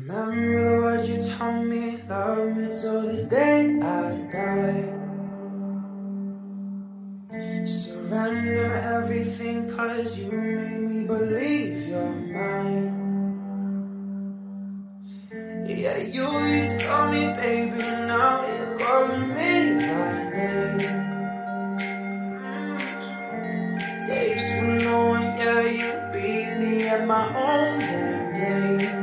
Remember the words you told me, love me till the day I die. Surrender my everything, cause you made me believe you're mine. Yeah, you used to call me baby, now you're calling me by name. Takes one to know one, yeah, you beat me at my own damn game.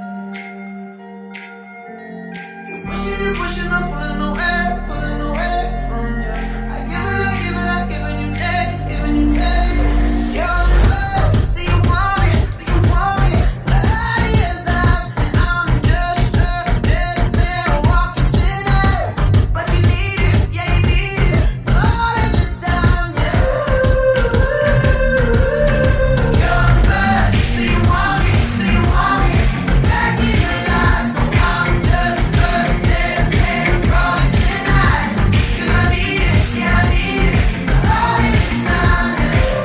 You pushing, I'm pulling away from you. I give and you take, giving you take. You're in love, so you want me, I am that, and I'm just a dead man walking tonight. But you need it, yeah, you need it, all of the time, yeah. You're in love, so you want me, back in your life, so I'm just a dead man calling tonight. 'Cause I need it, yeah, I need it, all of the time,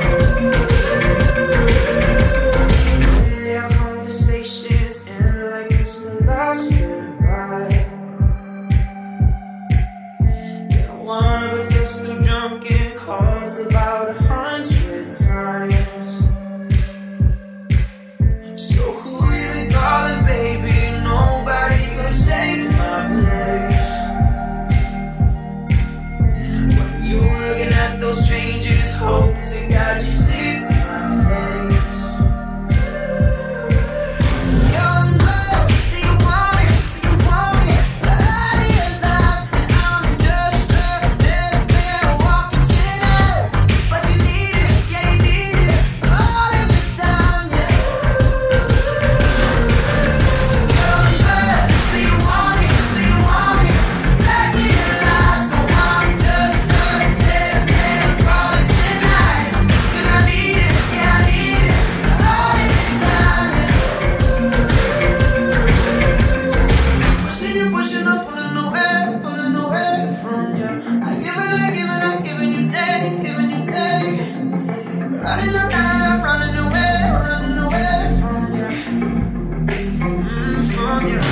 yeah. When our conversations end like it's the last goodbye, yeah, one of us gets too drunk and calls about 100 times. So who you been calling, baby? Nobody can take my place. When you looking at those strangers, hope to God you see my face. You're in love, so you want me, I am that, and I'm just a dead man walking tonight. But you need it, yeah, you need it, all of the time, yeah. You're in love, so you want me, back in your life, so I'm just a dead man calling tonight. 'Cause I need it, yeah, I need it, all of the time, yeah. Pushing, I'm pulling away from you. I give and you take, giving you take. Running away from you, from you.